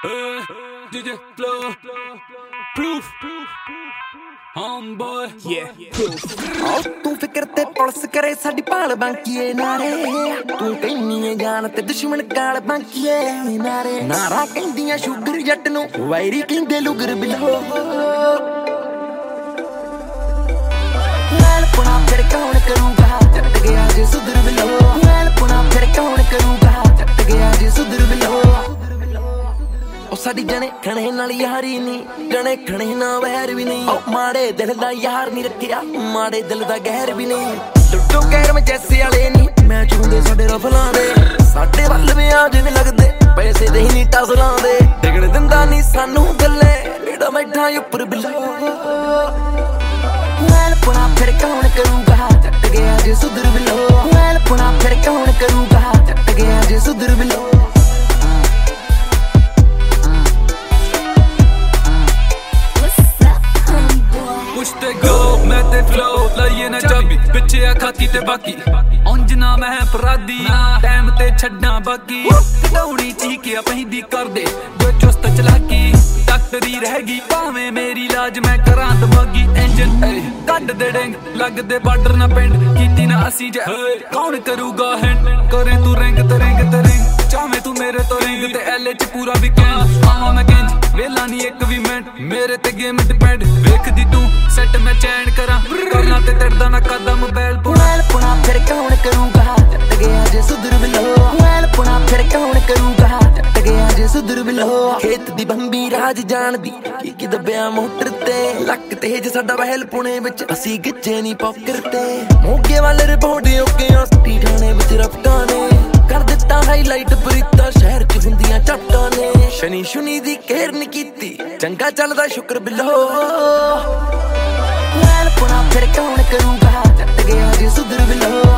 DJ Flow Proof Homeboy Yeah Proof ਤੂੰ ਫਿਕਰ ਤੇ ਪੁਲਿਸ ਕਰੇ ਸਾਡੀ ਭਾਲ ਬਾਂਕੀਏ ਨਾਰੇ ਤੂੰ ਕਹਿੰਨੀ ਜਾਨ ਤੇ ਦੁਸ਼ਮਣ ਗਾਲ ਬਾਂਕੀਏ ਨਾਰੇ ਨਾਰਾ ਕਹਿੰਦੀਆਂ ਸ਼ੂਗਰ ਜੱਟ ਨੂੰ ਵਾਇਰੀ ਕਹਿੰਦੇ ਲੁਗਰ ਬਿਲੋ ਨਾਲ ਪੁਣਾ ਫਿਰ ਕੌਣ ਕਰੂਗਾ ਚੱਟ ਗਿਆ ਜੇ ਸੁਧਰ ਬਿਲੋ ਨਾਲ ਪੁਣਾ ਫਿਰ ਕੌਣ ਕਰੂਗਾ ਚੱਟ ਗਿਆ ਜੇ ਸੁਧਰ ਬਿਲੋ ਉਹ ਸਾਡੀ ਜਣੇ ਖਣੇ ਨਾਲ ਯਾਰੀ ਨਹੀਂ ਜਣੇ ਖਣੇ ਨਾ ਵੈਰ ਵੀ ਨਹੀਂ ਉਹ ਮਾੜੇ ਦਿਲ ਦਾ ਯਾਰ ਨਹੀਂ ਰੱਖਿਆ ਮਾੜੇ ਦਿਲ ਦਾ ਗਹਿਰ ਵੀ ਨਹੀਂ ਲੁੱਟੋ ਕਹਿਰ ਮੈਂ ਜੈਸੇ ਵਾਲੇ ਨਹੀਂ ਮੈਂ ਚੁੰਦੇ ਸਾਡੇ ਰਫਲਾਂ ਦੇ ਸਾਡੇ ਵੱਲ ਵੀ ਆ ਜਿਵੇਂ ਲੱਗਦੇ ਪੈਸੇ ਦੇ ਹੀ ਨਹੀਂ ਟਸਲਾਂ ਦੇ ਡਿਗਣ ਦਿੰਦਾ ਨਹੀਂ ਸਾਨੂੰ ਗੱਲੇ ਏਡਾ ਬੈਠਾ ਉੱਪਰ ਬਿੱਲੋ ਨਾਲ ਪੁਣਾ ਫਿਰ ਕੌਣ ਕਰੂਗਾ ਚੱਟ ਗਿਆ ਜੇ ਸੁਧਰ ਬਿੱਲੋ ਨਾਲ ਪੁਣਾ ਫਿਰ ਕੌਣ ਕਰੂਗਾ ਚੱਟ ਗਿਆ ਜੇ ਸੁਧਰ ਬਿੱਲੋ ਪੁੱਛਤੇ ਗੋ ਮੈਂ ਤੇ ਫਲੋ ਲਈਏ ਨਾ ਚਾਬੀ ਪਿੱਛੇ ਆ ਖਾਕੀ ਤੇ ਬਾਕੀ ਉਂਝ ਨਾ ਮੈਂ ਅਪਰਾਧੀ ਟਾਈਮ ਤੇ ਛੱਡਾਂ ਬਾਕੀ ਕਟੌੜੀ ਚੀਕਿਆ ਪੈਂਦੀ ਕਰਦੇ ਜੋ ਚੁਸਤ ਚਲਾਕੀ ਡਾਕਟਰੀ ਰਹਿ ਗਈ ਭਾਵੇਂ ਮੇਰੀ ਲਾਜ ਮੈਂ ਕਰਾਂ ਦਮਾਗੀ ਇੰਜਨ ਕੱਢ ਦੇ ਡਿੰਗ ਲੱਗਦੇ ਬਾਰਡਰ ਨਾ ਪਿੰਡ ਕੀਤੀ ਨਾ ਅਸੀਂ ਜੇ ਕੌਣ ਕਰੂਗਾ ਹੈਂਡ ਕਰੇ ਤੂੰ ਰਿੰਗ ਤੇ ਰਿੰਗ ਤੇ ਰਿੰਗ ਚਾਵੇਂ ਤੂੰ ਮੇਰੇ ਤੋਂ ਰਿੰਗ ਤੇ ਐਲ ਚ ਪੂਰਾ ਵੀਕਐਂਡ ਆਵਾਂ ਮੈਂ ਕਿੰਜ ਵੇਲਾ ਨਹੀਂ ਇੱਕ ਵੀ ਮਿੰਟ ਮੇਰੇ ਤੇ ਗੇਮ ਡਿਪੈਂਡ ਵੇਖਦੀ ਤੂੰ ਸੈਟ ਮੈਂ ਚੈਨ ਕਰਾਂ ਕਰਨਾ ਤੇ ਤੜਦਾ ਨਾ ਕਦਮ ਮੋਬਾਈਲ ਪੁਣਾ ਫਿਰ ਕੌਣ ਕਰੂਗਾ ਚੱਟ ਗਿਆ ਜੇ ਸੁਧਰ ਬਿਲੋ ਪੁਣਾ ਫਿਰ ਕੌਣ ਕਰੂਗਾ ਚੱਟ ਗਿਆ ਜੇ ਸੁਧਰ ਬਿਲੋ ਖੇਤ ਦੀ ਬੰਬੀ ਰਾਜ ਜਾਣਦੀ ਕੀ ਦੱਬਿਆ ਮੋਟਰ ਤੇ ਲੱਕ ਤੇਜ ਸਾਡਾ ਵਹਿਲ ਪੁਣੇ ਵਿੱਚ ਅਸੀਂ ਗਿੱਜੇ ਨਹੀਂ ਪੌਕਰ ਤੇ ਮੋਗੇ ਵਾਲੇ ਰਿਪੋਰਟ ਓਕੇ ਆ ਸਿੱਟੀ ਥਾਣੇ ਵਿੱਚ ਰਫਟਾਂ ਨੇ ਕਰ ਦਿੱਤਾ ਹਾਈਲਾਈਟ ਪ੍ਰੀਤਾ ਸ਼ਹਿਰ ਚ ਹੁੰਦੀਆਂ ਚੱਟਾਂ ਨੇ ਸ਼ਨੀ ਸ਼ੁਨੀ ਦੀ ਕੇਅਰ ਨੀ ਕੀਤੀ ਚੰਗਾ ਚੱਲਦਾ ਸ਼ੁਕਰ ਬਿਲੋ ਪੁਣਾ ਫਿਰ ਕੌਣ ਕਰੂਗਾ ਚੱਟ ਗਿਆ ਜੇ ਸੁਧਰ ਬਿਲੋ